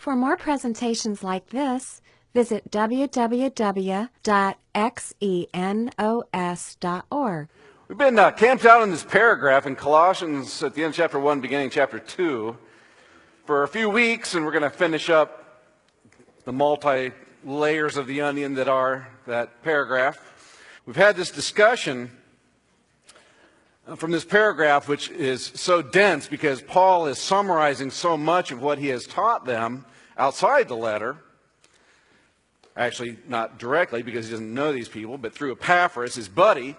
For more presentations like this, visit www.xenos.org. We've been camped out in this paragraph in Colossians at the end of chapter 1, beginning chapter 2, for a few weeks, and we're going to finish up the multi-layers of the onion that are that paragraph. We've had this discussion from this paragraph, which is so dense because Paul is summarizing so much of what he has taught them outside the letter. Actually, not directly because he doesn't know these people, but through Epaphras, his buddy.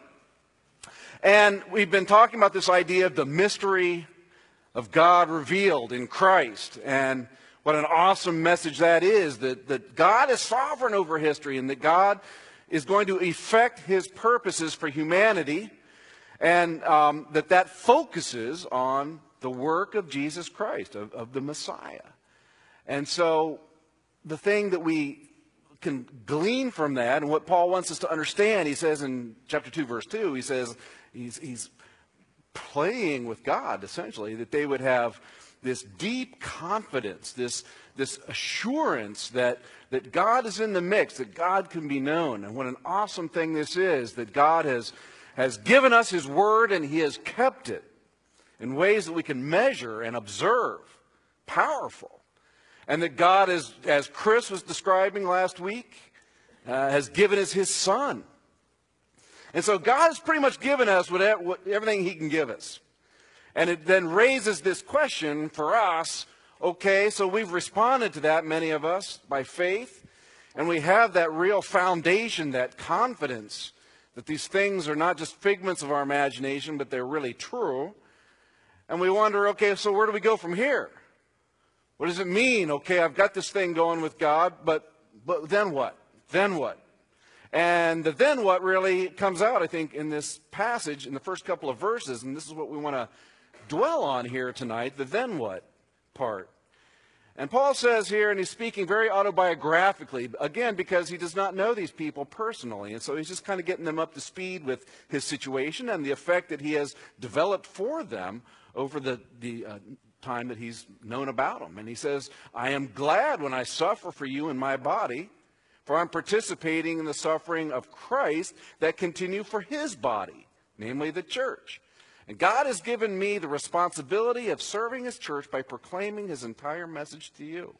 And we've been talking about this idea of the mystery of God revealed in Christ, and what an awesome message that is, that God is sovereign over history and that God is going to effect his purposes for humanity, and that focuses on the work of Jesus Christ, of the Messiah. And so the thing that we can glean from that, and what Paul wants us to understand, he says in chapter 2, verse 2, he says he's playing with God, essentially, that they would have this deep confidence, this assurance that God is in the mix, that God can be known. And what an awesome thing this is, that God has given us his word and he has kept it in ways that we can measure and observe. Powerful. And that God, as Chris was describing last week, has given us his Son. And so God has pretty much given us everything he can give us. And it then raises this question for us, okay, so we've responded to that, many of us, by faith, and we have that real foundation, that confidence, that these things are not just figments of our imagination, but they're really true. And we wonder, okay, so where do we go from here? What does it mean? Okay, I've got this thing going with God, but then what? Then what? And the then what really comes out, I think, in this passage, in the first couple of verses, and this is what we want to dwell on here tonight, the then what part. And Paul says here, and he's speaking very autobiographically, again, because he does not know these people personally, and so he's just kind of getting them up to speed with his situation and the effect that he has developed for them over the time that he's known about them. And he says, I am glad when I suffer for you in my body, for I'm participating in the suffering of Christ that continue for his body, namely the church. And God has given me the responsibility of serving his church by proclaiming his entire message to you.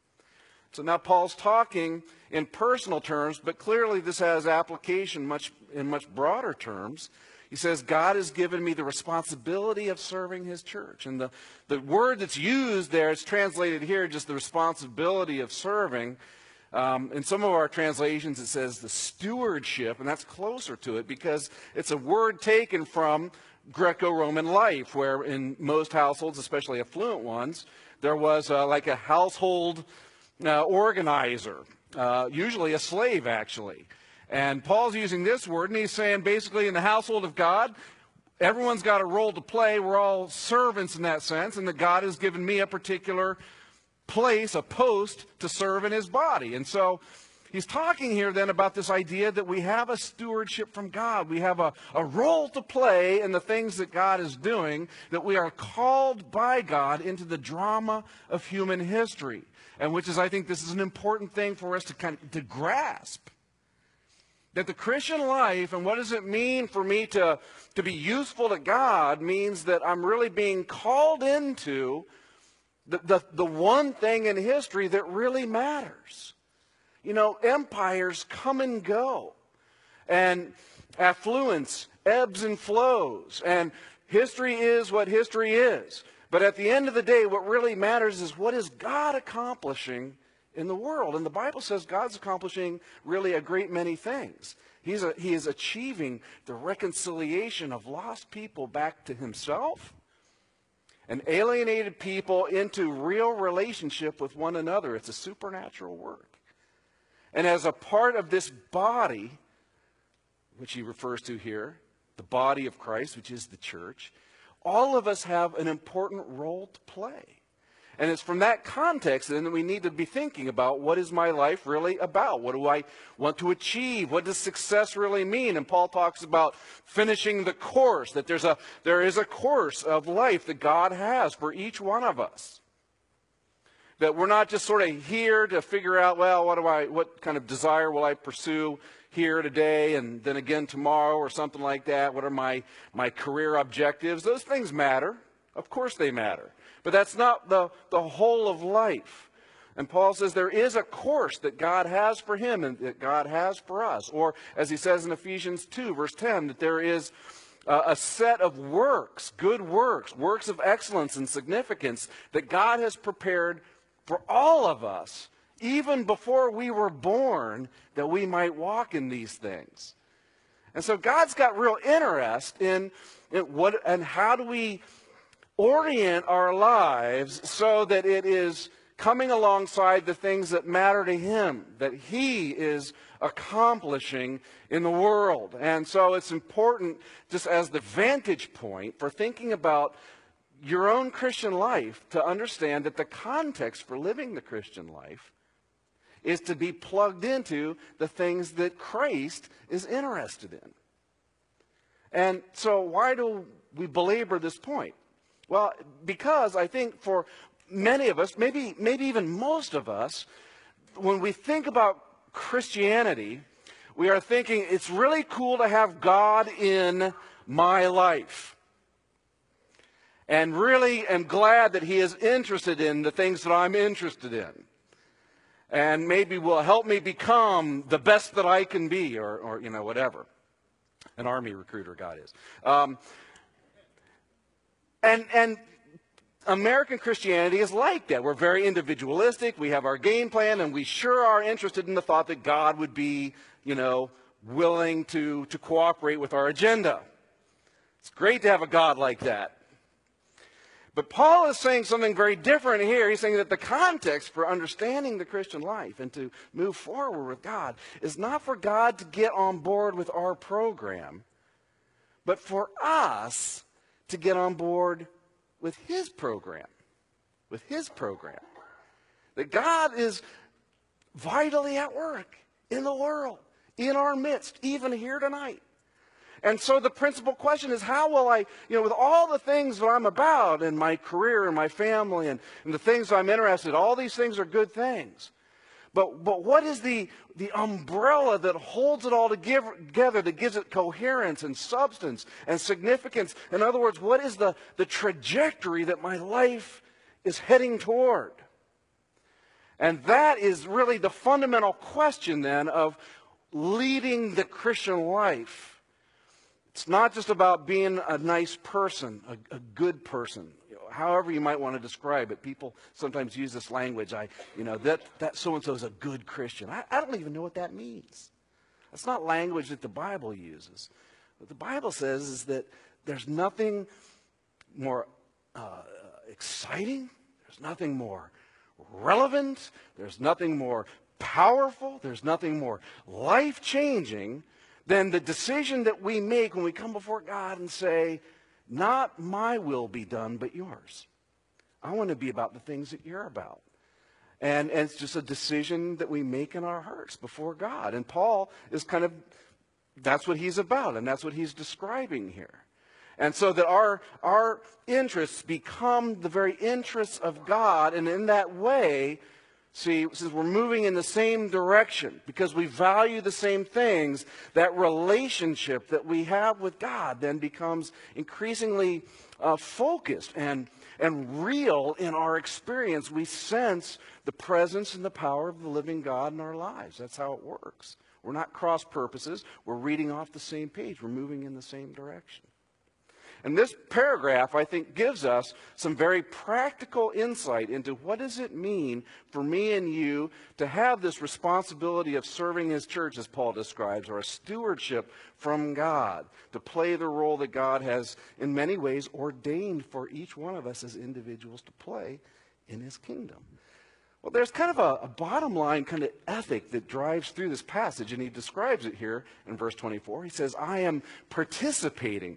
So now Paul's talking in personal terms, but clearly this has application in much broader terms. He says, God has given me the responsibility of serving his church. And the word that's used there, it's translated here, just the responsibility of serving. In some of our translations, it says the stewardship, and that's closer to it because it's a word taken from Greco-Roman life, where in most households, especially affluent ones, there was like a household organizer, usually a slave, actually. And Paul's using this word, and he's saying basically in the household of God, everyone's got a role to play. We're all servants in that sense, and that God has given me a particular place, a post to serve in his body. And so he's talking here then about this idea that we have a stewardship from God. We have a role to play in the things that God is doing, that we are called by God into the drama of human history. And which is, I think this is an important thing for us to grasp. That the Christian life, and what does it mean for me to be useful to God, means that I'm really being called into the one thing in history that really matters. You know, empires come and go, and affluence ebbs and flows, and history is what history is. But at the end of the day, what really matters is what is God accomplishing in the world. And the Bible says God's accomplishing really a great many things. He is achieving the reconciliation of lost people back to himself, and alienated people into real relationship with one another. It's a supernatural work. And as a part of this body, which he refers to here, the body of Christ, which is the church, all of us have an important role to play. And it's from that context then that we need to be thinking about, what is my life really about? What do I want to achieve? What does success really mean? And Paul talks about finishing the course, that there is a course of life that God has for each one of us. That we're not just sort of here to figure out, well, what kind of desire will I pursue here today and then again tomorrow or something like that. What are my career objectives? Those things matter. Of course they matter. But that's not the whole of life. And Paul says there is a course that God has for him and that God has for us. Or as he says in Ephesians 2, verse 10, that there is a set of works, good works, works of excellence and significance that God has prepared for all of us, even before we were born, that we might walk in these things. And so God's got real interest in what and how do we orient our lives so that it is coming alongside the things that matter to him, that he is accomplishing in the world. And so it's important, just as the vantage point for thinking about your own Christian life, to understand that the context for living the Christian life is to be plugged into the things that Christ is interested in. And so why do we belabor this point? Well, because I think for many of us, maybe even most of us, when we think about Christianity, we are thinking it's really cool to have God in my life. And really am glad that he is interested in the things that I'm interested in. And maybe will help me become the best that I can be, or whatever. An army recruiter, God is. And American Christianity is like that. We're very individualistic. We have our game plan, and we sure are interested in the thought that God would be, willing to cooperate with our agenda. It's great to have a God like that. But Paul is saying something very different here. He's saying that the context for understanding the Christian life and to move forward with God is not for God to get on board with our program, but for us to get on board with his program. With his program. That God is vitally at work in the world, in our midst, even here tonight. And so the principal question is, how will I, with all the things that I'm about in my career and my family and the things I'm interested in, all these things are good things. But what is the umbrella that holds it all together, that gives it coherence and substance and significance? In other words, what is the trajectory that my life is heading toward? And that is really the fundamental question then of leading the Christian life. It's not just about being a nice person, a good person, however you might want to describe it. People sometimes use this language, that so-and-so is a good Christian. I don't even know what that means. That's not language that the Bible uses. What the Bible says is that there's nothing more exciting, there's nothing more relevant, there's nothing more powerful, there's nothing more life-changing than the decision that we make when we come before God and say, not my will be done, but yours. I want to be about the things that you're about. And it's just a decision that we make in our hearts before God. And Paul is that's what he's about, and that's what he's describing here. And so that our interests become the very interests of God, and in that way, see, since we're moving in the same direction, because we value the same things, that relationship that we have with God then becomes increasingly focused and real in our experience. We sense the presence and the power of the living God in our lives. That's how it works. We're not cross purposes. We're reading off the same page. We're moving in the same direction. And this paragraph, I think, gives us some very practical insight into what does it mean for me and you to have this responsibility of serving his church, as Paul describes, or a stewardship from God, to play the role that God has, in many ways, ordained for each one of us as individuals to play in his kingdom. Well, there's kind of a bottom line kind of ethic that drives through this passage, and he describes it here in verse 24. He says, I am participating.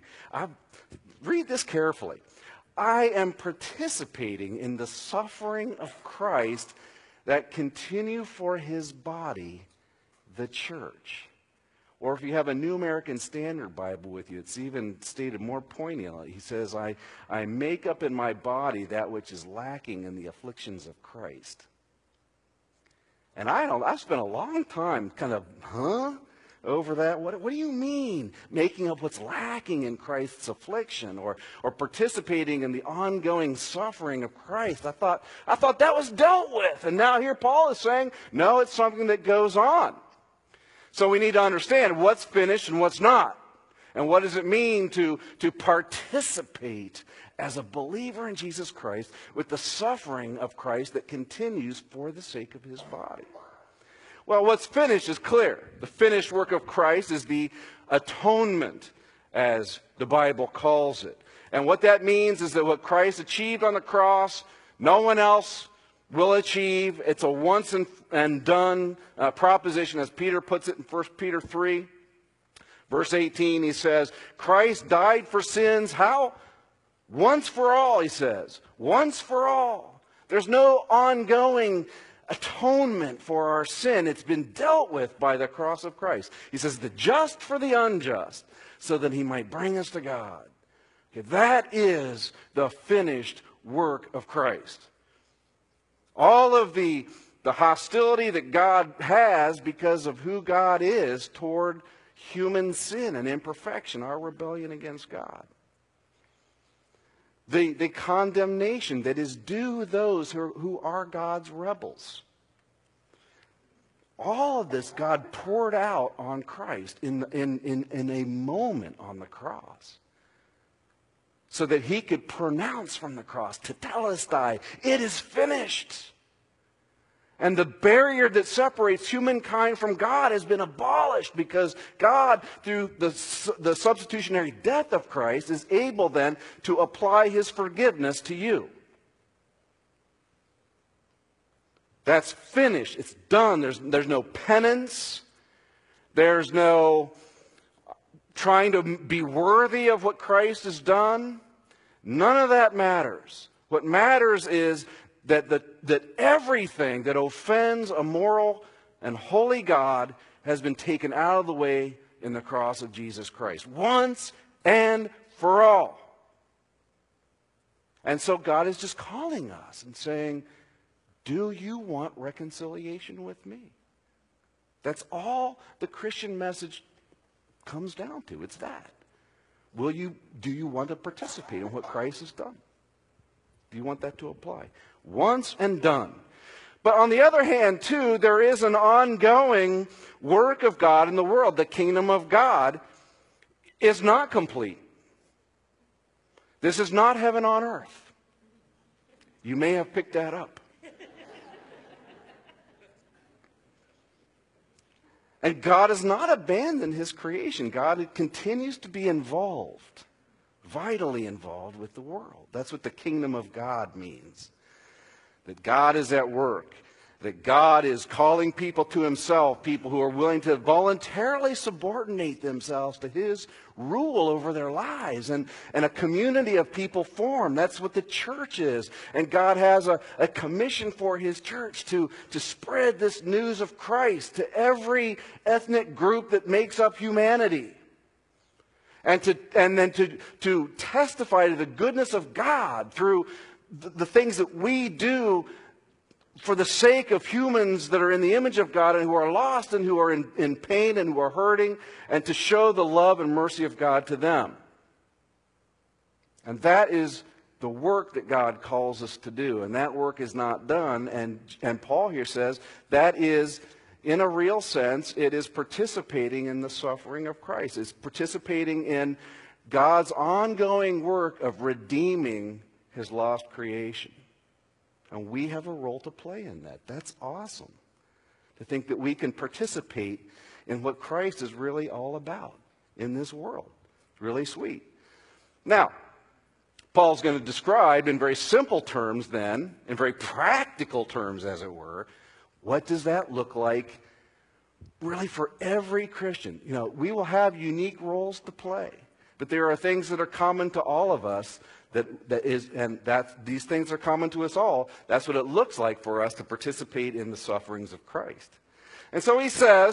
Read this carefully. I am participating in the suffering of Christ that continue for his body, the church. Or if you have a New American Standard Bible with you, it's even stated more poignantly. He says, I make up in my body that which is lacking in the afflictions of Christ. And I've spent a long time kind of, over that. What do you mean, making up what's lacking in Christ's affliction, or participating in the ongoing suffering of Christ? I thought that was dealt with. And now here Paul is saying, no, it's something that goes on. So we need to understand what's finished and what's not. And what does it mean to participate as a believer in Jesus Christ with the suffering of Christ that continues for the sake of his body? Well, what's finished is clear. The finished work of Christ is the atonement, as the Bible calls it. And what that means is that what Christ achieved on the cross, no one else will achieve. It's a once and done proposition, as Peter puts it in 1 Peter 3. Verse 18, he says, Christ died for sins. How? Once for all, he says. Once for all. There's no ongoing atonement for our sin. It's been dealt with by the cross of Christ. He says, the just for the unjust, so that he might bring us to God. Okay, that is the finished work of Christ. All of the hostility that God has because of who God is toward human sin and imperfection, our rebellion against God. The condemnation that is due those who are God's rebels. All of this God poured out on Christ in a moment on the cross, so that he could pronounce from the cross, tetelestai, it is finished. And the barrier that separates humankind from God has been abolished, because God, through the substitutionary death of Christ, is able then to apply his forgiveness to you. That's finished. It's done. There's no penance. There's no trying to be worthy of what Christ has done. None of that matters. What matters is that everything that offends a moral and holy God has been taken out of the way in the cross of Jesus Christ, once and for all. And so God is just calling us and saying, do you want reconciliation with me? That's all the Christian message comes down to. It's that. Do you want to participate in what Christ has done? Do you want that to apply? Once and done. But on the other hand, too, there is an ongoing work of God in the world. The kingdom of God is not complete. This is not heaven on earth. You may have picked that up. And God has not abandoned his creation. God continues to be involved, vitally involved with the world. That's what the kingdom of God means. That God is at work. That God is calling people to himself, people who are willing to voluntarily subordinate themselves to his rule over their lives. And a community of people form. That's what the church is. And God has a commission for his church to spread this news of Christ to every ethnic group that makes up humanity. And then to testify to the goodness of God through the things that we do for the sake of humans that are in the image of God and who are lost and who are in pain and who are hurting, and to show the love and mercy of God to them. And that is the work that God calls us to do. And that work is not done. And Paul here says that is, in a real sense, it is participating in the suffering of Christ. It's participating in God's ongoing work of redeeming his lost creation. And we have a role to play in that. That's awesome. To think that we can participate in what Christ is really all about in this world. It's really sweet. Now, Paul's going to describe in very simple terms then, in very practical terms as it were, what does that look like really for every Christian? You know, we will have unique roles to play. But there are things that are common to all of us these things are common to us all. That's what it looks like for us to participate in the sufferings of Christ. And so he says,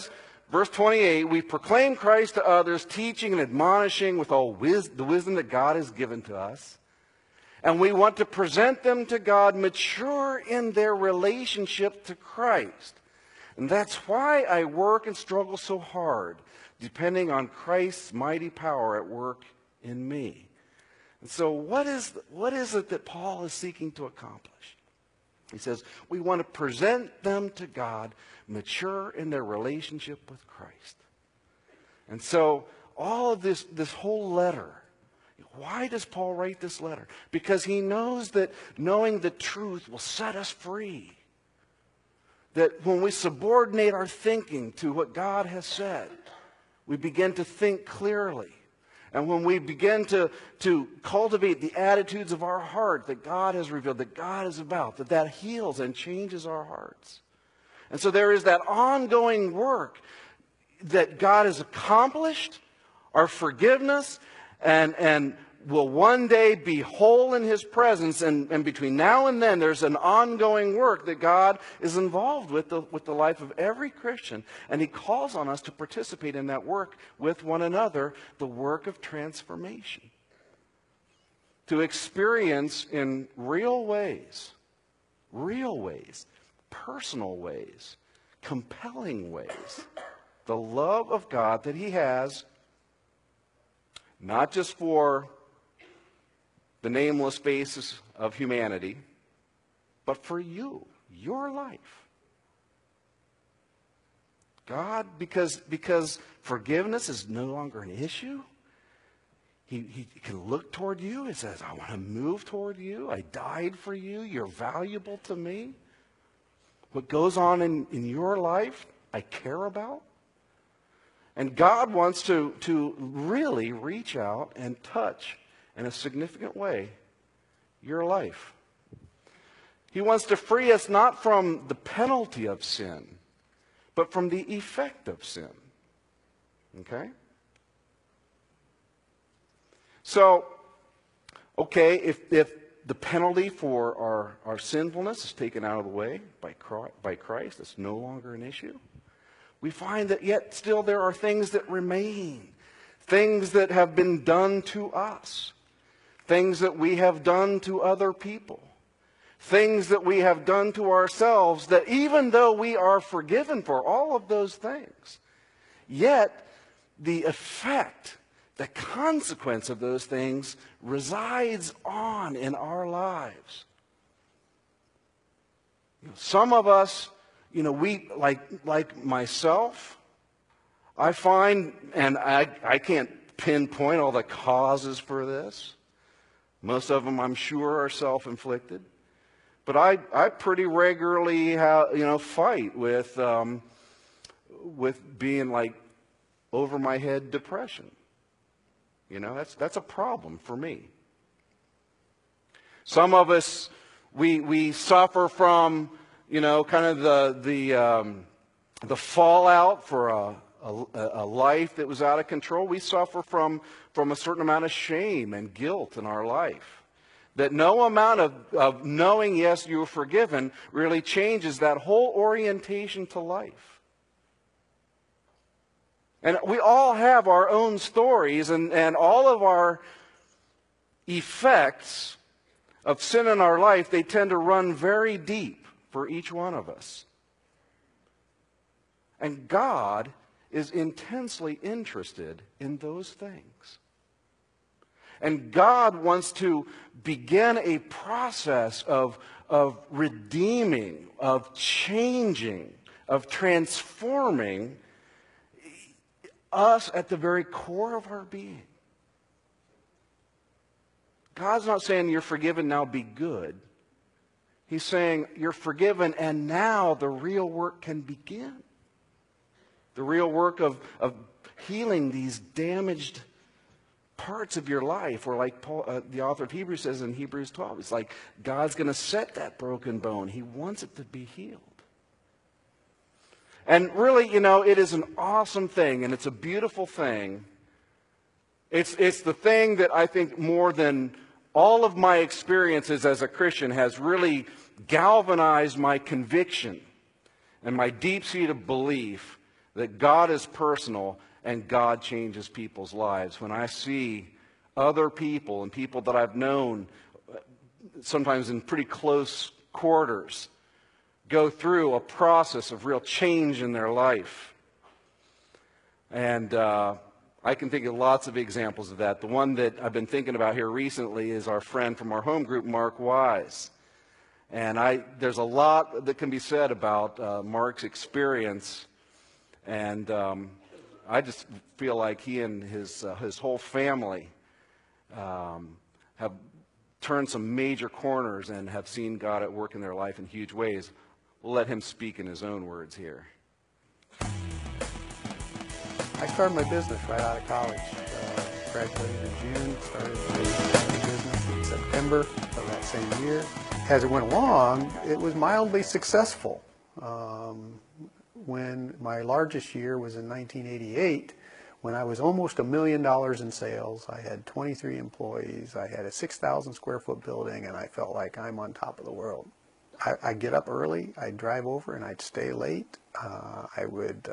verse 28, we proclaim Christ to others, teaching and admonishing with all the wisdom that God has given to us. And we want to present them to God mature in their relationship to Christ. And that's why I work and struggle so hard, depending on Christ's mighty power at work in me. And so what is it that Paul is seeking to accomplish? He says, we want to present them to God mature in their relationship with Christ. And so all of this whole letter, why does Paul write this letter? Because he knows that knowing the truth will set us free. That when we subordinate our thinking to what God has said, we begin to think clearly. And when we begin to cultivate the attitudes of our heart that God has revealed, that God is about, that heals and changes our hearts. And so there is that ongoing work that God has accomplished, our forgiveness, and will one day be whole in His presence. And between now and then, there's an ongoing work that God is involved with the life of every Christian. And He calls on us to participate in that work with one another, the work of transformation. To experience in real ways, personal ways, compelling ways, the love of God that He has, not just for the nameless faces of humanity, but for you, your life. God, because forgiveness is no longer an issue, He can look toward you and says, I want to move toward you. I died for you. You're valuable to me. What goes on in your life, I care about. And God wants to really reach out and touch in a significant way your life. He wants to free us not from the penalty of sin, but from the effect of sin. Okay? So, okay, if the penalty for our sinfulness is taken out of the way by Christ, it's no longer an issue. We find that yet still there are things that remain, things that have been done to us, things that we have done to other people, things that we have done to ourselves, that even though we are forgiven for all of those things, yet the effect, the consequence of those things resides on in our lives. Some of us, we, like myself, I find, and I can't pinpoint all the causes for this. Most of them, I'm sure, are self-inflicted. But I pretty regularly fight with being like over my head depression. That's a problem for me. Some of us, we suffer from kind of the fallout for a life that was out of control. We suffer from a certain amount of shame and guilt in our life. That no amount of knowing, yes, you are forgiven, really changes that whole orientation to life. And we all have our own stories, and all of our effects of sin in our life, they tend to run very deep for each one of us. And God is intensely interested in those things. And God wants to begin a process of redeeming, of changing, of transforming us at the very core of our being. God's not saying you're forgiven, now be good. He's saying you're forgiven and now the real work can begin. The real work of healing these damaged parts of your life, or like Paul, the author of Hebrews says in Hebrews 12, it's like God's going to set that broken bone. He wants it to be healed. And really, it is an awesome thing, and it's a beautiful thing. It's the thing that I think more than all of my experiences as a Christian has really galvanized my conviction and my deep-seated belief that God is personal and God changes people's lives. When I see other people and people that I've known, sometimes in pretty close quarters, go through a process of real change in their life. And I can think of lots of examples of that. The one that I've been thinking about here recently is our friend from our home group, Mark Wise. And there's a lot that can be said about Mark's experience. And I just feel like he and his whole family have turned some major corners and have seen God at work in their life in huge ways. We'll let him speak in his own words here. I started my business right out of college. Graduated in June, started my business in September of that same year. As it went along, it was mildly successful. When my largest year was in 1988, when I was almost $1 million in sales, I had 23 employees, I had a 6,000 square foot building, and I felt like I'm on top of the world. I'd get up early, I'd drive over, and I'd stay late. I would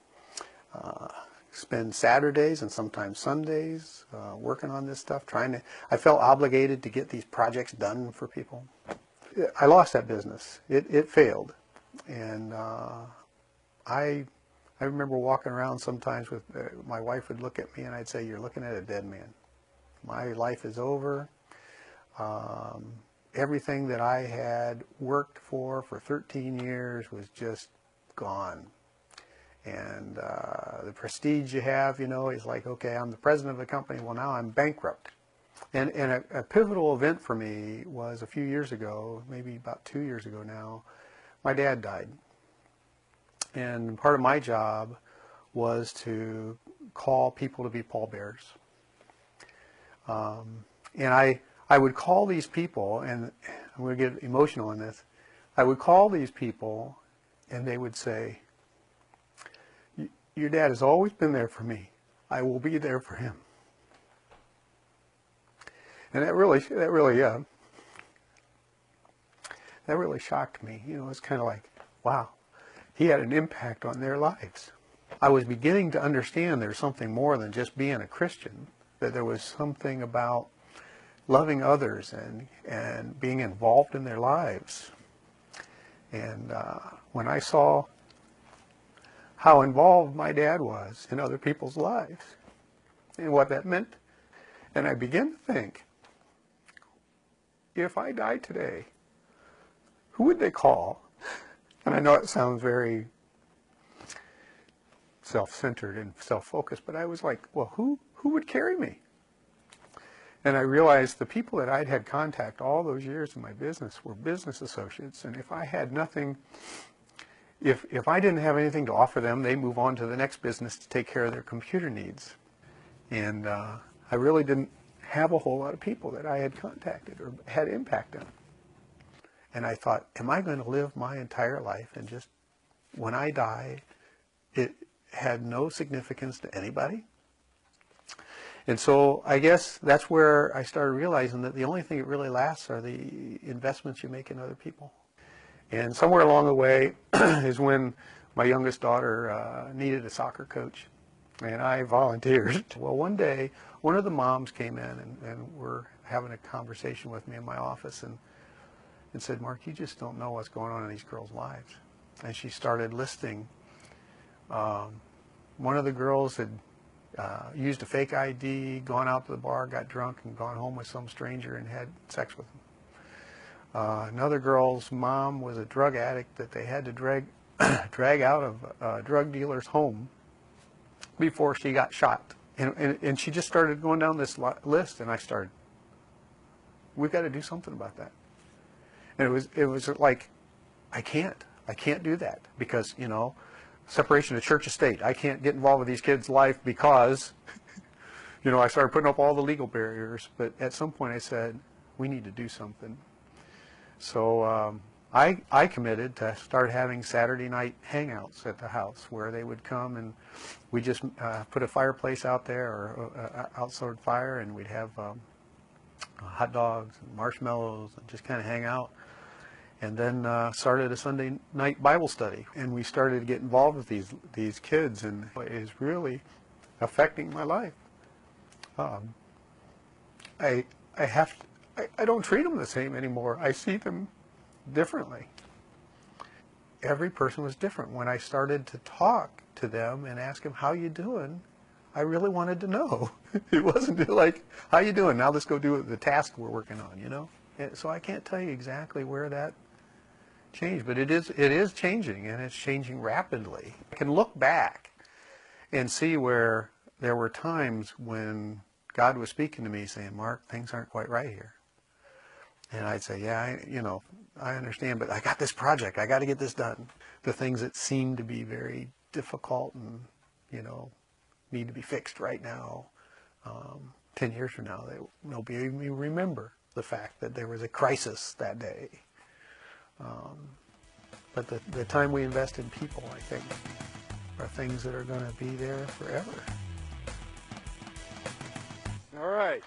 spend Saturdays and sometimes Sundays working on this stuff, I felt obligated to get these projects done for people. I lost that business. It failed. And I remember walking around sometimes with my wife would look at me and I'd say, "You're looking at a dead man. My life is over. Everything that I had worked for 13 years was just gone. And the prestige you have, is like, okay, I'm the president of the company. Well, now I'm bankrupt." And a pivotal event for me was a few years ago, maybe about 2 years ago now, my dad died. And part of my job was to call people to be pallbearers. And I would call these people, and I'm going to get emotional in this. I would call these people, and they would say, "Your dad has always been there for me. I will be there for him." And that really shocked me. It's kind of like, wow, he had an impact on their lives. I was beginning to understand there's something more than just being a Christian, that there was something about loving others and being involved in their lives. And when I saw how involved my dad was in other people's lives and what that meant, and I began to think, if I died today, who would they call? And I know it sounds very self-centered and self-focused, but I was like, well, who would carry me? And I realized the people that I'd had contact all those years in my business were business associates, and if I had nothing, if I didn't have anything to offer them, they move on to the next business to take care of their computer needs. And I really didn't have a whole lot of people that I had contacted or had impact on. And I thought, am I going to live my entire life and just, when I die, it had no significance to anybody? And so I guess that's where I started realizing that the only thing that really lasts are the investments you make in other people. And somewhere along the way is when my youngest daughter needed a soccer coach, and I volunteered. Well, one day, one of the moms came in and were having a conversation with me in my office and said, "Mark, you just don't know what's going on in these girls' lives." And she started listing. One of the girls had used a fake ID, gone out to the bar, got drunk, and gone home with some stranger and had sex with him. Another girl's mom was a drug addict that they had to drag out of a drug dealer's home before she got shot. And she just started going down this list, and I started, we've got to do something about that. And it was like, I can't do that because, separation of church and state. I can't get involved with these kids' life because, I started putting up all the legal barriers. But at some point I said, we need to do something. So I committed to start having Saturday night hangouts at the house where they would come and we just put a fireplace out there or outside fire, and we'd have hot dogs and marshmallows and just kind of hang out. And then started a Sunday night Bible study. And we started to get involved with these kids, and it is really affecting my life. I don't treat them the same anymore. I see them differently. Every person was different. When I started to talk to them and ask them, how you doing? I really wanted to know. It wasn't like, how you doing? Now let's go do the task we're working on, you know? So I can't tell you exactly where that changed, but it is changing, and it's changing rapidly. I can look back and see where there were times when God was speaking to me saying, Mark, things aren't quite right here. And I'd say, yeah, I understand, but I got this project. I got to get this done. The things that seem to be very difficult and, need to be fixed right now, 10 years from now, nobody even remember the fact that there was a crisis that day. But the time we invest in people, I think, are things that are going to be there forever. All right.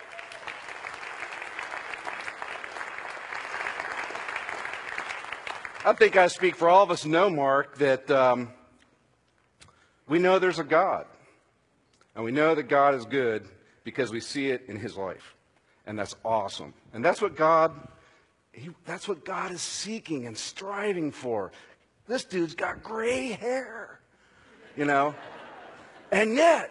I think I speak for all of us who know Mark that we know there's a God. And we know that God is good because we see it in his life. And that's awesome. And that's what God is seeking and striving for. This dude's got gray hair, And yet,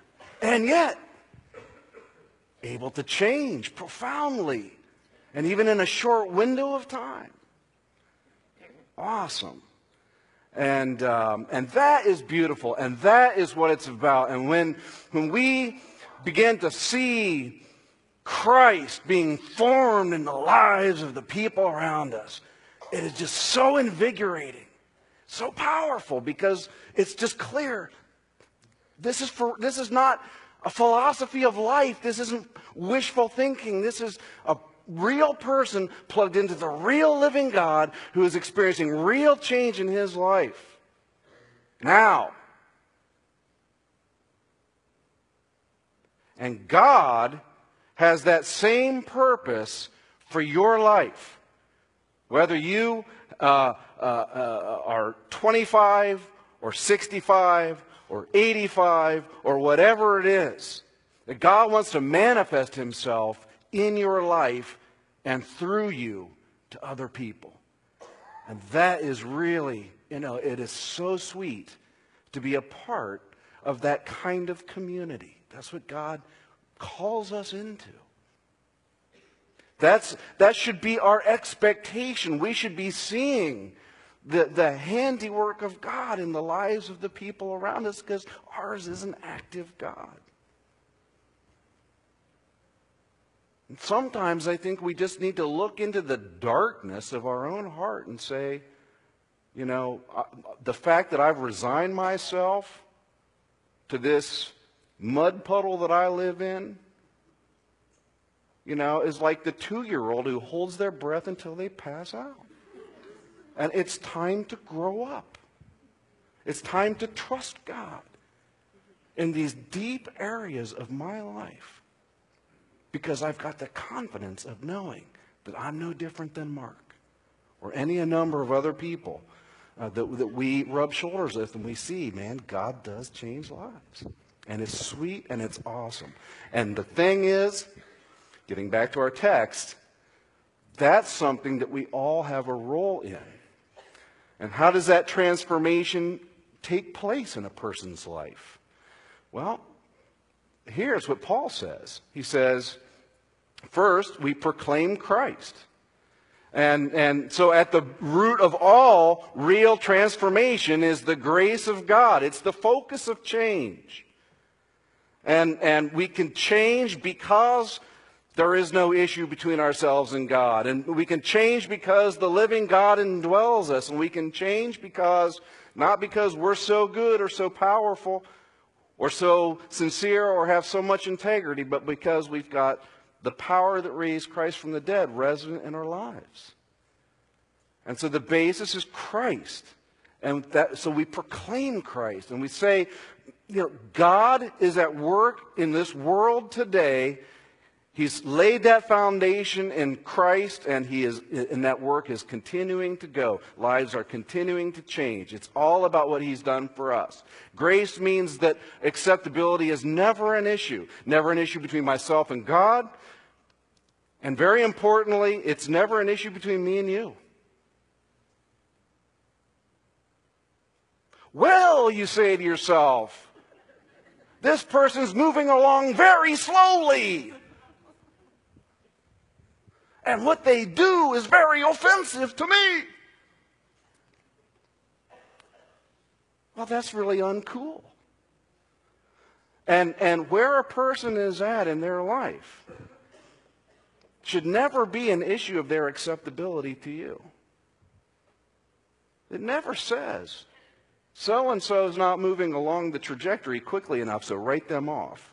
able to change profoundly. And even in a short window of time. Awesome. And that is beautiful, and that is what it's about. And when we begin to see Christ being formed in the lives of the people around us, it is just so invigorating, so powerful, because it's just clear. This is not a philosophy of life. This isn't wishful thinking. This is a real person plugged into the real living God who is experiencing real change in his life. Now. And God has that same purpose for your life. Whether you are 25 or 65 or 85 or whatever it is, that God wants to manifest himself in your life and through you to other people. And that is really, it is so sweet to be a part of that kind of community. That's what God calls us into. That should be our expectation. We should be seeing the handiwork of God in the lives of the people around us, because ours is an active God. And sometimes I think we just need to look into the darkness of our own heart and say, the fact that I've resigned myself to this mud puddle that I live in, is like the 2-year-old who holds their breath until they pass out. And it's time to grow up. It's time to trust God in these deep areas of my life. Because I've got the confidence of knowing that I'm no different than Mark or any number of other people that we rub shoulders with, and we see, man, God does change lives. And it's sweet and it's awesome. And the thing is, getting back to our text, that's something that we all have a role in. And how does that transformation take place in a person's life? Well, here's what Paul says. He says, first, we proclaim Christ. And so at the root of all real transformation is the grace of God. It's the focus of change. And we can change because there is no issue between ourselves and God. And we can change because the living God indwells us. And we can change not because we're so good or so powerful or so sincere or have so much integrity, but because we've got the power that raised Christ from the dead resident in our lives. And so the basis is Christ. And so we proclaim Christ. And we say, God is at work in this world today He's laid that foundation in Christ, and and that work is continuing to go. Lives are continuing to change. It's all about what He's done for us. Grace means that acceptability is never an issue between myself and God, and very importantly, it's never an issue between me and you. Well, you say to yourself, this person's moving along very slowly. And what they do is very offensive to me. Well, that's really uncool. And where a person is at in their life should never be an issue of their acceptability to you. It never says, so-and-so is not moving along the trajectory quickly enough, so write them off.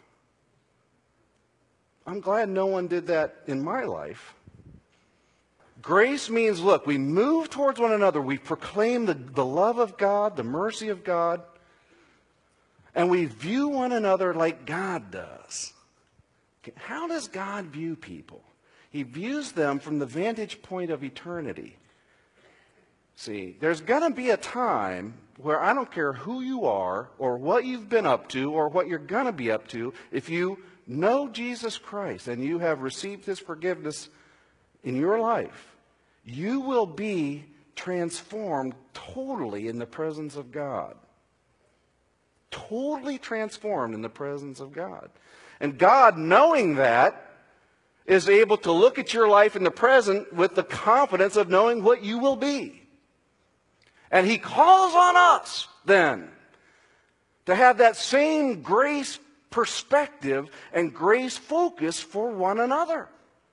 I'm glad no one did that in my life. Grace means, look, we move towards one another. We proclaim the love of God, the mercy of God, and we view one another like God does. How does God view people? He views them from the vantage point of eternity. See, there's going to be a time where I don't care who you are or what you've been up to or what you're going to be up to, if you know Jesus Christ and you have received His forgiveness in your life, you will be transformed totally in the presence of God. Totally transformed in the presence of God. And God, knowing that, is able to look at your life in the present with the confidence of knowing what you will be. And He calls on us then to have that same grace perspective and grace focus for one another.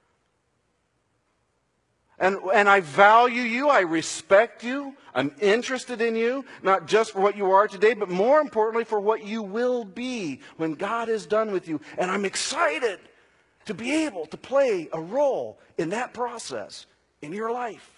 And I value you, I respect you, I'm interested in you, not just for what you are today, but more importantly for what you will be when God is done with you. And I'm excited to be able to play a role in that process in your life.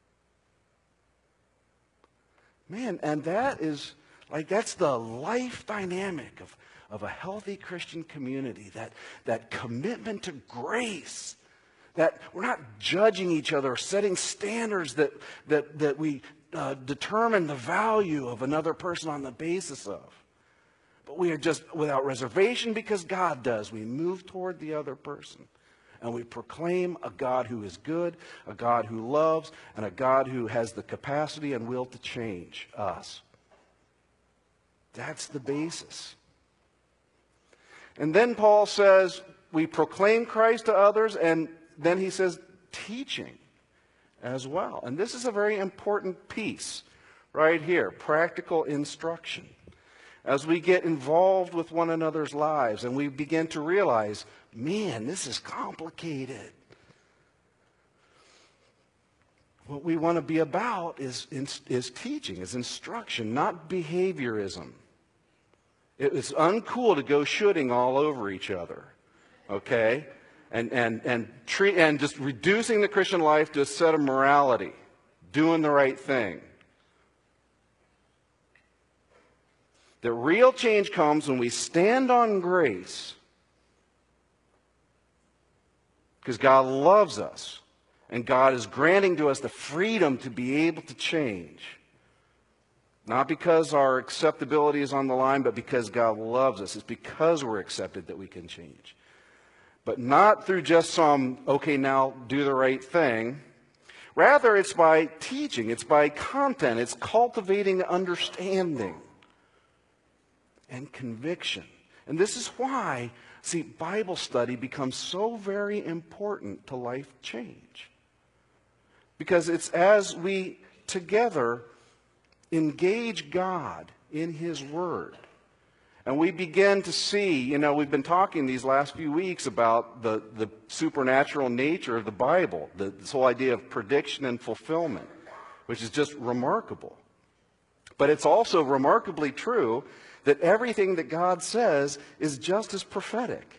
Man, and that's the life dynamic of a healthy Christian community, that commitment to grace. That we're not judging each other or setting standards that we determine the value of another person on the basis of. But we are just without reservation because God does. We move toward the other person. And we proclaim a God who is good, a God who loves, and a God who has the capacity and will to change us. That's the basis. And then Paul says, we proclaim Christ to others, and then he says teaching as well. And this is a very important piece right here, practical instruction. As we get involved with one another's lives and we begin to realize, man, this is complicated. What we want to be about is teaching, is instruction, not behaviorism. It's uncool to go shooting all over each other, okay? And just reducing the Christian life to a set of morality, doing the right thing. The real change comes when we stand on grace, because God loves us, and God is granting to us the freedom to be able to change. Not because our acceptability is on the line, but because God loves us. It's because we're accepted that we can change. But not through just some, okay, now do the right thing. Rather, it's by teaching. It's by content. It's cultivating understanding and conviction. And this is why, see, Bible study becomes so very important to life change. Because it's as we together engage God in His Word, and we begin to see, we've been talking these last few weeks about the supernatural nature of the Bible, this whole idea of prediction and fulfillment, which is just remarkable. But it's also remarkably true that everything that God says is just as prophetic.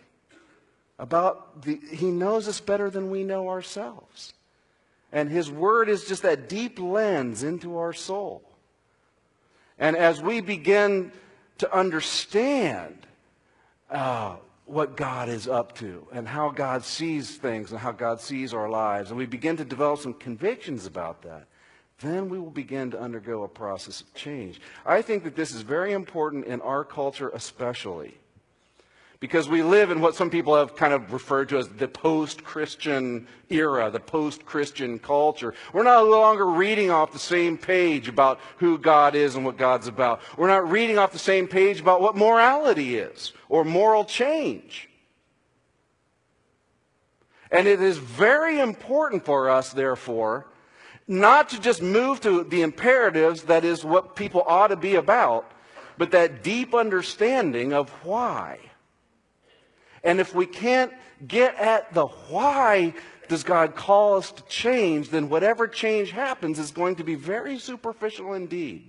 He knows us better than we know ourselves. And His Word is just that deep lens into our soul. And as we begin to understand what God is up to and how God sees things and how God sees our lives, and we begin to develop some convictions about that, then we will begin to undergo a process of change. I think that this is very important in our culture especially, because we live in what some people have kind of referred to as the post-Christian era, the post-Christian culture. We're no longer reading off the same page about who God is and what God's about. We're not reading off the same page about what morality is or moral change. And it is very important for us, therefore, not to just move to the imperatives, that is what people ought to be about, but that deep understanding of why. And if we can't get at the why does God call us to change, then whatever change happens is going to be very superficial indeed.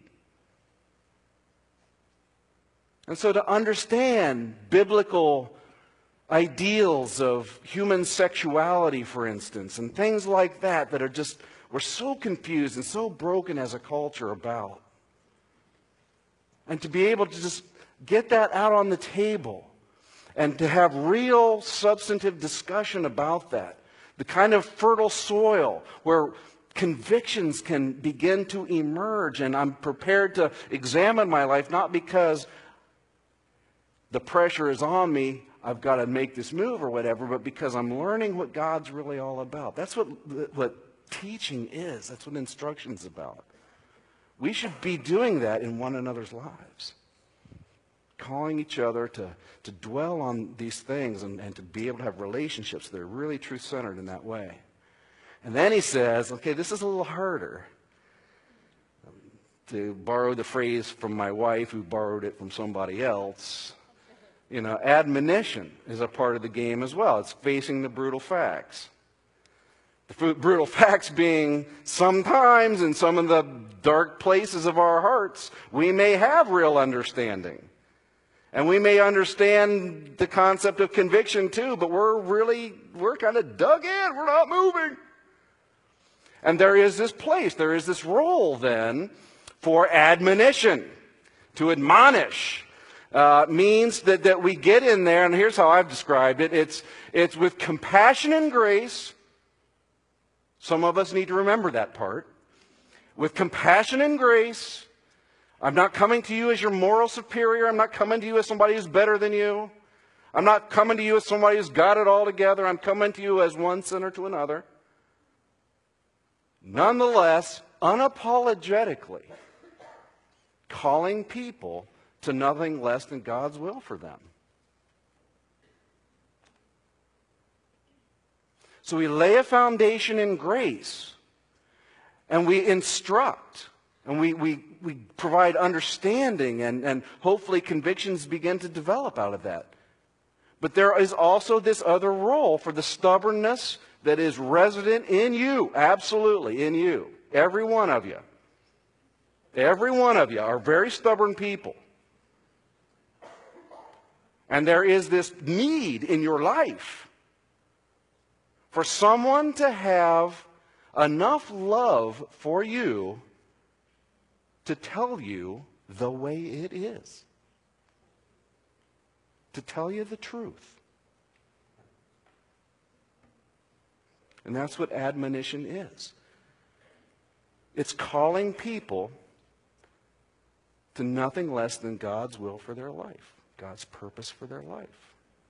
And so to understand biblical ideals of human sexuality, for instance, and things like that that are just, we're so confused and so broken as a culture about. And to be able to just get that out on the table and to have real substantive discussion about that. The kind of fertile soil where convictions can begin to emerge, and I'm prepared to examine my life, not because the pressure is on me, I've got to make this move or whatever, but because I'm learning what God's really all about. That's what teaching is. That's what instruction's about. We should be doing that in one another's lives. Calling each other to dwell on these things and to be able to have relationships that are really truth-centered in that way. And then he says, okay, this is a little harder. To borrow the phrase from my wife, who borrowed it from somebody else, admonition is a part of the game as well. It's facing the brutal facts. The brutal facts being sometimes in some of the dark places of our hearts, we may have real understanding. And we may understand the concept of conviction too, but we're kind of dug in. We're not moving. And there is this place, there is this role then for admonition. To admonish means that we get in there, and here's how I've described it. It's with compassion and grace. Some of us need to remember that part. With compassion and grace. I'm not coming to you as your moral superior. I'm not coming to you as somebody who's better than you. I'm not coming to you as somebody who's got it all together. I'm coming to you as one sinner to another. Nonetheless, unapologetically, calling people to nothing less than God's will for them. So we lay a foundation in grace, and we instruct. And we provide understanding, and hopefully convictions begin to develop out of that. But there is also this other role for the stubbornness that is resident in you, absolutely in you. Every one of you. Every one of you are very stubborn people. And there is this need in your life for someone to have enough love for you to tell you the way it is. To tell you the truth. And that's what admonition is. It's calling people to nothing less than God's will for their life, God's purpose for their life.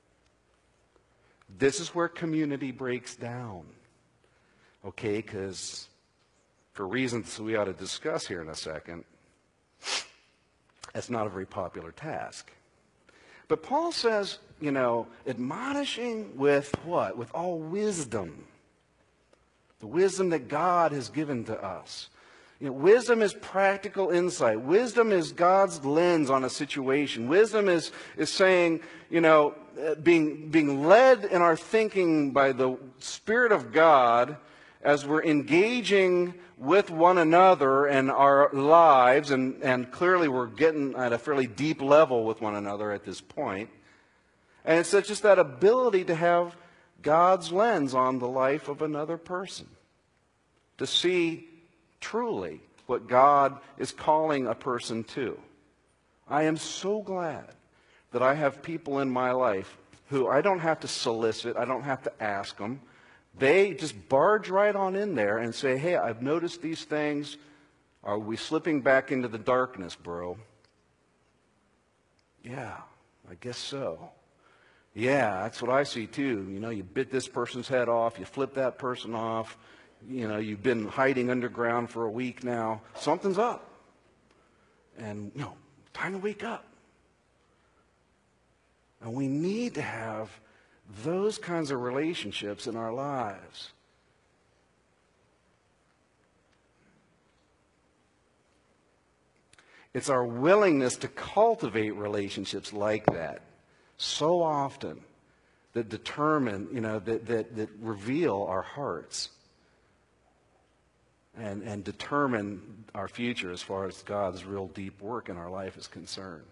This is where community breaks down. Okay, because for reasons we ought to discuss here in a second, that's not a very popular task. But Paul says, admonishing with what? With all wisdom. The wisdom that God has given to us. Wisdom is practical insight. Wisdom is God's lens on a situation. Wisdom is saying, being led in our thinking by the Spirit of God as we're engaging with one another and our lives, and clearly we're getting at a fairly deep level with one another at this point. And it's just that ability to have God's lens on the life of another person. To see truly what God is calling a person to. I am so glad that I have people in my life who I don't have to solicit, I don't have to ask them. They just barge right on in there and say, hey, I've noticed these things. Are we slipping back into the darkness, bro? Yeah, I guess so. Yeah, that's what I see too. You know, you bit this person's head off, you flip that person off. You know, you've been hiding underground for a week now. Something's up. And, you know, time to wake up. And we need to have those kinds of relationships in our lives. It's our willingness to cultivate relationships like that so often that determine, you know, that reveal our hearts and determine our future as far as God's real deep work in our life is concerned.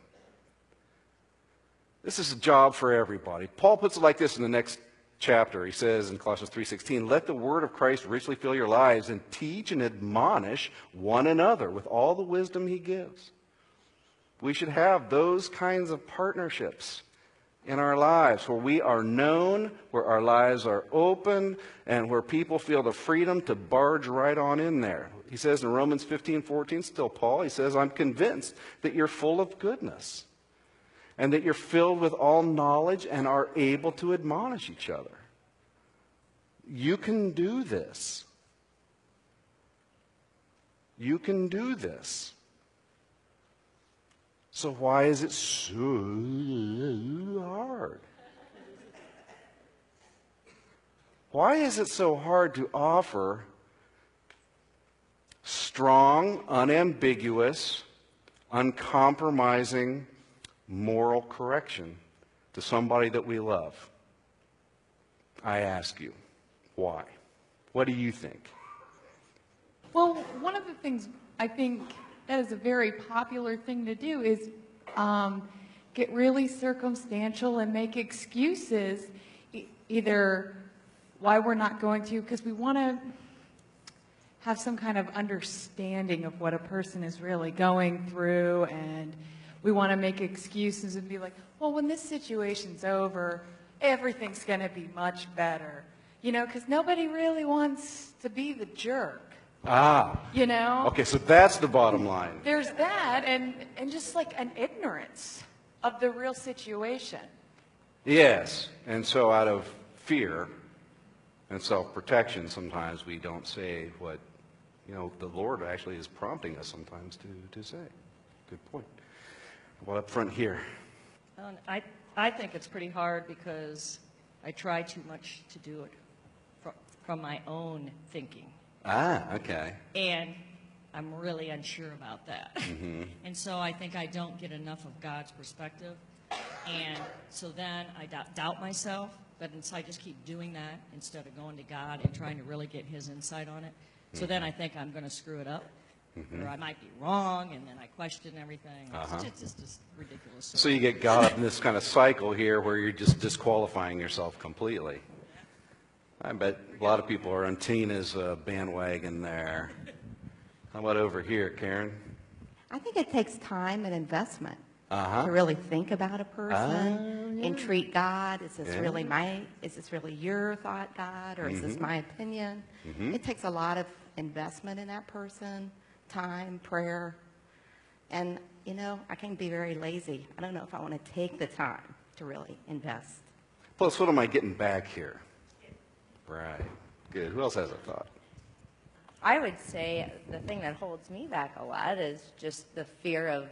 This is a job for everybody. Paul puts it like this in the next chapter. He says in Colossians 3:16, let the word of Christ richly fill your lives and teach and admonish one another with all the wisdom he gives. We should have those kinds of partnerships in our lives where we are known, where our lives are open, and where people feel the freedom to barge right on in there. He says in Romans 15:14, still Paul, he says, I'm convinced that you're full of goodness and that you're filled with all knowledge and are able to admonish each other. You can do this. You can do this. So why is it so hard? Why is it so hard to offer strong, unambiguous, uncompromising moral correction to somebody that we love? I ask you, why? What do you think? Well, one of the things I think that is a very popular thing to do is get really circumstantial and make excuses, either why we're not going to, because we want to have some kind of understanding of what a person is really going through, and we want to make excuses and be like, well, when this situation's over, everything's going to be much better. You know, because nobody really wants to be the jerk. Ah. You know? Okay, so that's the bottom line. There's that, and just like an ignorance of the real situation. Yes, and so out of fear and self-protection, sometimes we don't say what, you know, the Lord actually is prompting us sometimes to say. Good point. Well, up front here. I think it's pretty hard because I try too much to do it from my own thinking. Ah, okay. And I'm really unsure about that. Mm-hmm. And so I think I don't get enough of God's perspective. And so then I doubt myself, but so I just keep doing that instead of going to God and trying to really get his insight on it. So then I think I'm going to screw it up, or I might be wrong, and then I question everything. It's just ridiculous. So you get caught up in this kind of cycle here where you're just disqualifying yourself completely. I bet a lot of people are on Tina's bandwagon there. How about over here, Karen? I think it takes time and investment Uh-huh. to really think about a person and treat God. Is this Yeah. really is this really your thought, God, or is this my opinion? It takes a lot of investment in that person, time, prayer. And, you know, I can be very lazy. I don't know if I want to take the time to really invest. Plus, what am I getting back here? Right. Good. Who else has a thought? I would say the thing that holds me back a lot is just the fear of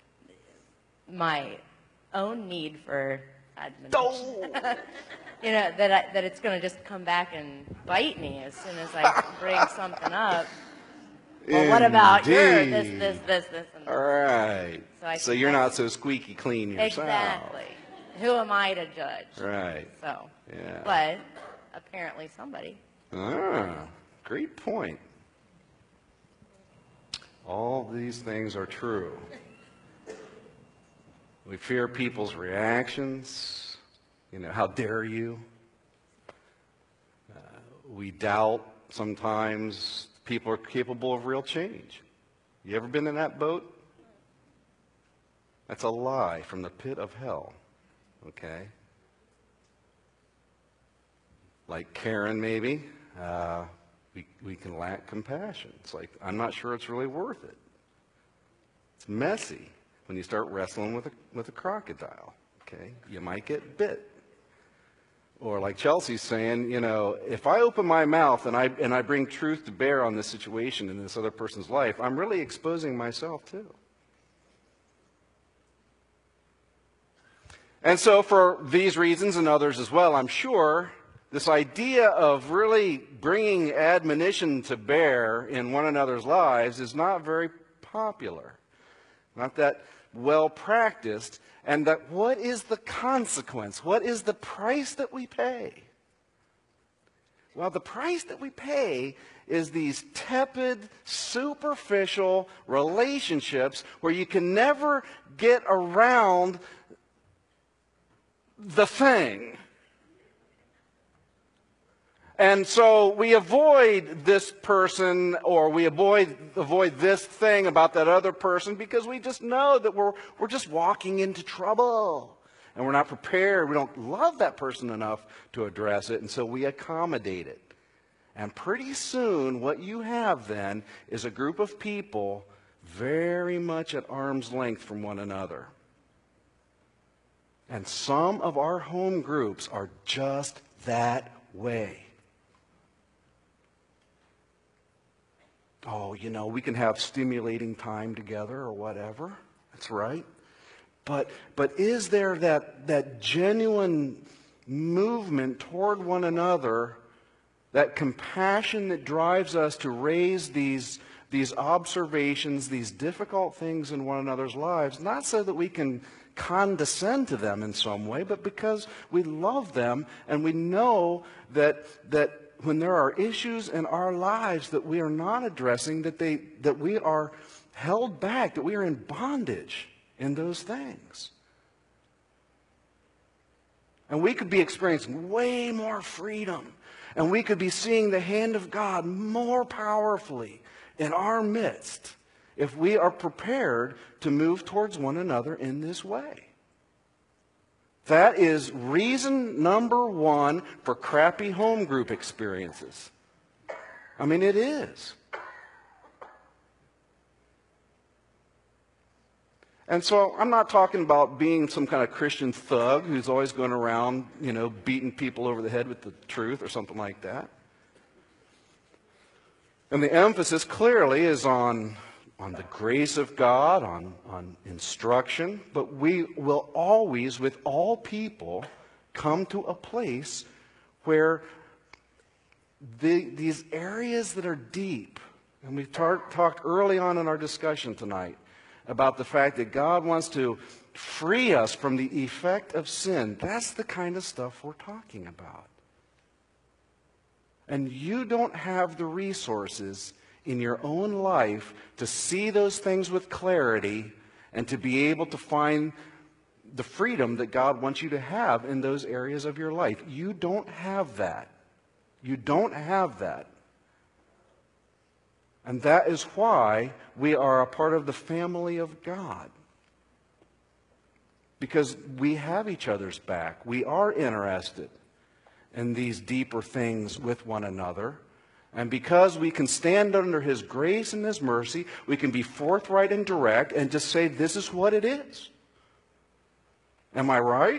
my own need for admonition. You know, that it's going to just come back and bite me as soon as I bring something up. Well, what about your this, and All right. So you're not so squeaky clean yourself. exactly. Who am I to judge? Right. So, Yeah. but apparently somebody. Ah, great point. All these things are true. We fear people's reactions. You know, how dare you? We doubt sometimes people are capable of real change. You ever been in that boat? That's a lie from the pit of hell. Okay? like Karen maybe, we can lack compassion. It's like, I'm not sure it's really worth it. It's messy when you start wrestling with a crocodile, okay? You might get bit. Or like Chelsea's saying, you know, if I open my mouth and I bring truth to bear on this situation in this other person's life, I'm really exposing myself too. And so for these reasons and others as well, I'm sure, this idea of really bringing admonition to bear in one another's lives is not very popular, not that well practiced, and that what is the consequence? What is the price that we pay? Well, the price that we pay is these tepid, superficial relationships where you can never get around the thing. And so we avoid this person, or we avoid this thing about that other person, because we just know that we're just walking into trouble. And we're not prepared. We don't love that person enough to address it, and so we accommodate it. And pretty soon what you have then is a group of people very much at arm's length from one another. And some of our home groups are just that way. Oh, you know, we can have stimulating time together or whatever. That's right. But is there that genuine movement toward one another, that compassion that drives us to raise these observations, these difficult things in one another's lives, not so that we can condescend to them in some way, but because we love them and we know that when there are issues in our lives that we are not addressing, that we are held back, that we are in bondage in those things. And we could be experiencing way more freedom, and we could be seeing the hand of God more powerfully in our midst if we are prepared to move towards one another in this way. That is reason number one for crappy home group experiences. I mean, it is. And so I'm not talking about being some kind of Christian thug who's always going around, you know, beating people over the head with the truth or something like that. And the emphasis clearly is on the grace of God, on instruction, but we will always, with all people, come to a place where these areas that are deep, and we've talked early on in our discussion tonight about the fact that God wants to free us from the effect of sin. That's the kind of stuff we're talking about. And you don't have the resources in your own life to see those things with clarity and to be able to find the freedom that God wants you to have in those areas of your life. You don't have that. You don't have that. And that is why we are a part of the family of God. Because we have each other's back. We are interested in these deeper things with one another. And because we can stand under His grace and His mercy, we can be forthright and direct and just say, this is what it is. Am I right?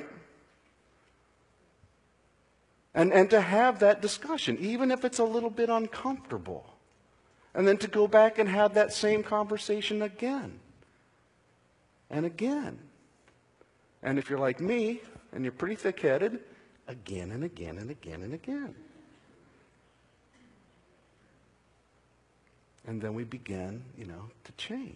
And to have that discussion, even if it's a little bit uncomfortable. And then to go back and have that same conversation again and again. And if you're like me, and you're pretty thick-headed, again and again and again and again. And then we begin, to change.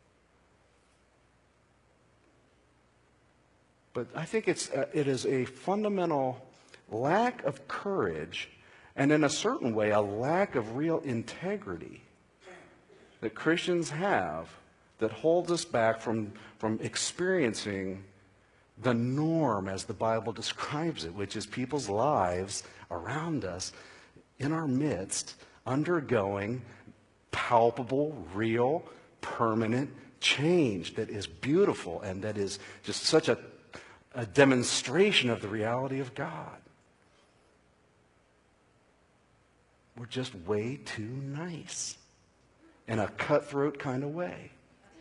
But I think it is a fundamental lack of courage, and in a certain way, a lack of real integrity that Christians have that holds us back from experiencing the norm as the Bible describes it, which is people's lives around us, in our midst, undergoing palpable, real, permanent change that is beautiful and that is just such a demonstration of the reality of God. we're just way too nice in a cutthroat kind of way.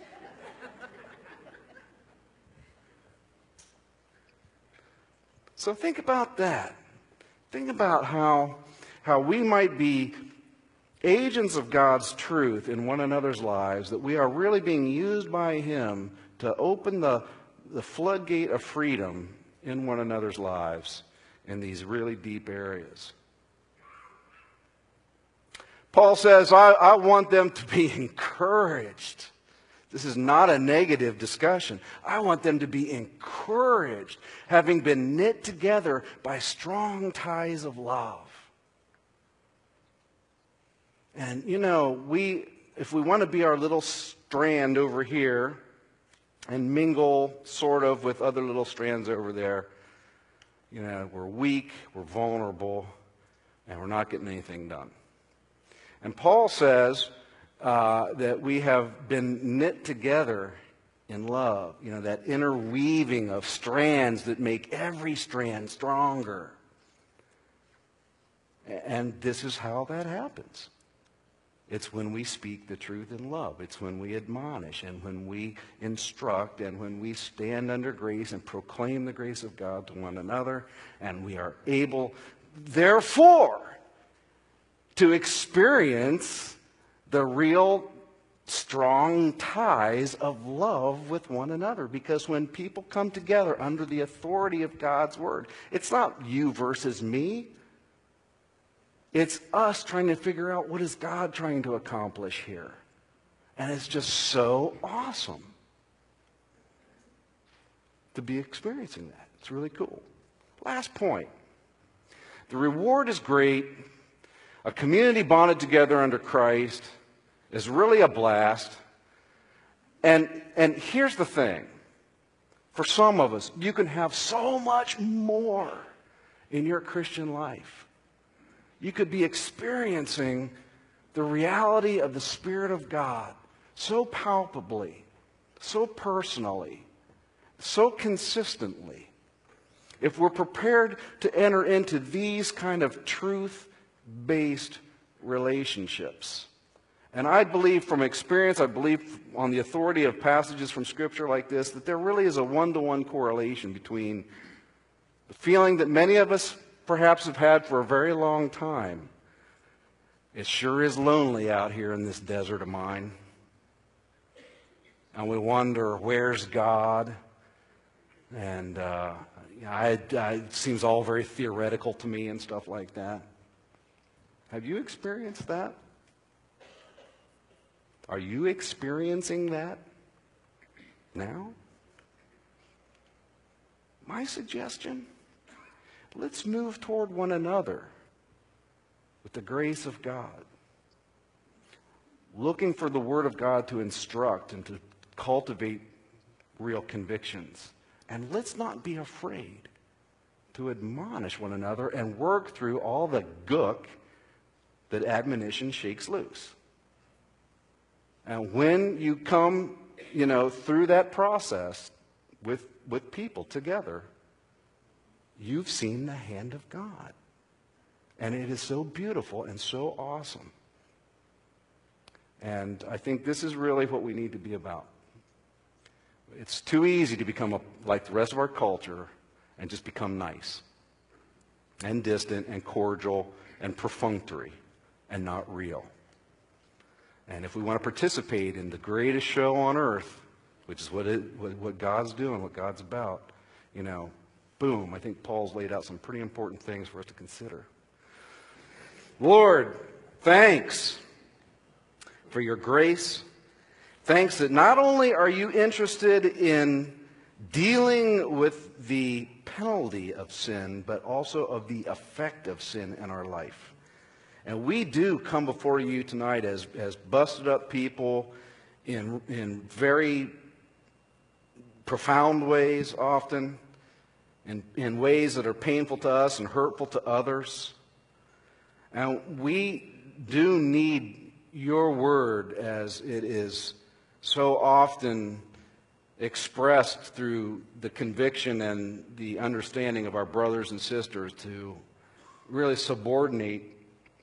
So think about that. Think about how we might be agents of God's truth in one another's lives, that we are really being used by Him to open the floodgate of freedom in one another's lives in these really deep areas. Paul says, I want them to be encouraged. This is not a negative discussion. I want them to be encouraged, having been knit together by strong ties of love. And, you know, if we want to be our little strand over here and mingle sort of with other little strands over there, you know, we're weak, we're vulnerable, and we're not getting anything done. And Paul says that we have been knit together in love, you know, that interweaving of strands that make every strand stronger. And this is how that happens. It's when we speak the truth in love. It's when we admonish and when we instruct and when we stand under grace and proclaim the grace of God to one another. And we are able, therefore, to experience the real strong ties of love with one another. Because when people come together under the authority of God's word, it's not you versus me. It's us trying to figure out what is God trying to accomplish here. And it's just so awesome to be experiencing that. It's really cool. Last point. The reward is great. A community bonded together under Christ is really a blast. And here's the thing. For some of us, you can have so much more in your Christian life. You could be experiencing the reality of the Spirit of God so palpably, so personally, so consistently. If we're prepared to enter into these kind of truth-based relationships. And I believe from experience, I believe on the authority of passages from Scripture like this, that there really is a one-to-one correlation between the feeling that many of us perhaps have had for a very long time. It sure is lonely out here in this desert of mine. And we wonder, where's God? And it seems all very theoretical to me and stuff like that. Have you experienced that? Are you experiencing that now? My suggestion? Let's move toward one another with the grace of God. Looking for the Word of God to instruct and to cultivate real convictions. And let's not be afraid to admonish one another and work through all the gook that admonition shakes loose. And when you come, through that process with people together, you've seen the hand of God. And it is so beautiful and so awesome. And I think this is really what we need to be about. It's too easy to become like the rest of our culture and just become nice and distant and cordial and perfunctory and not real. And if we want to participate in the greatest show on earth, which is what God's doing, what God's about, boom, I think Paul's laid out some pretty important things for us to consider. Lord, thanks for your grace. Thanks that not only are you interested in dealing with the penalty of sin, but also of the effect of sin in our life. And we do come before you tonight as busted up people in very profound ways often, in ways that are painful to us and hurtful to others. And we do need your word as it is so often expressed through the conviction and the understanding of our brothers and sisters to really subordinate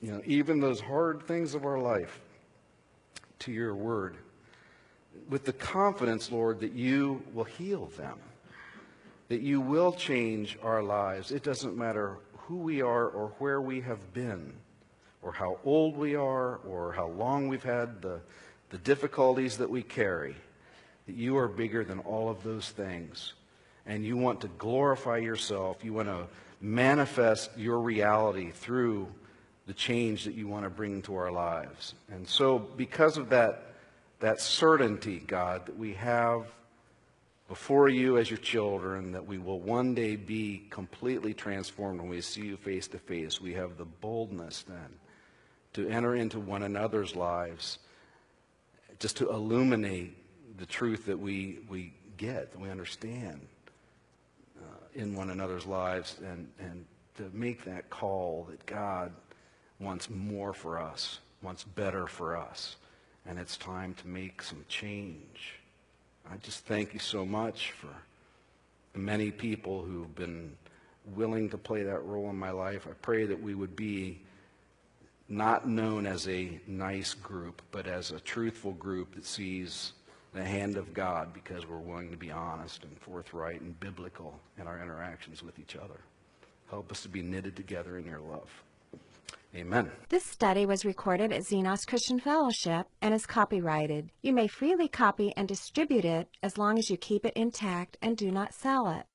even those hard things of our life to your word, with the confidence, Lord, that you will heal them, that you will change our lives. It doesn't matter who we are or where we have been or how old we are or how long we've had the difficulties that we carry, that you are bigger than all of those things. And you want to glorify yourself. You want to manifest your reality through the change that you want to bring to our lives. And so because of that certainty, God, that we have before you as your children, that we will one day be completely transformed when we see you face to face, we have the boldness then to enter into one another's lives, just to illuminate the truth that we get, that we understand in one another's lives, and to make that call that God wants more for us, wants better for us, and it's time to make some change. I just thank you so much for the many people who've been willing to play that role in my life. I pray that we would be not known as a nice group, but as a truthful group that sees the hand of God, because we're willing to be honest and forthright and biblical in our interactions with each other. Help us to be knitted together in your love. Amen. This study was recorded at Xenos Christian Fellowship and is copyrighted. You may freely copy and distribute it as long as you keep it intact and do not sell it.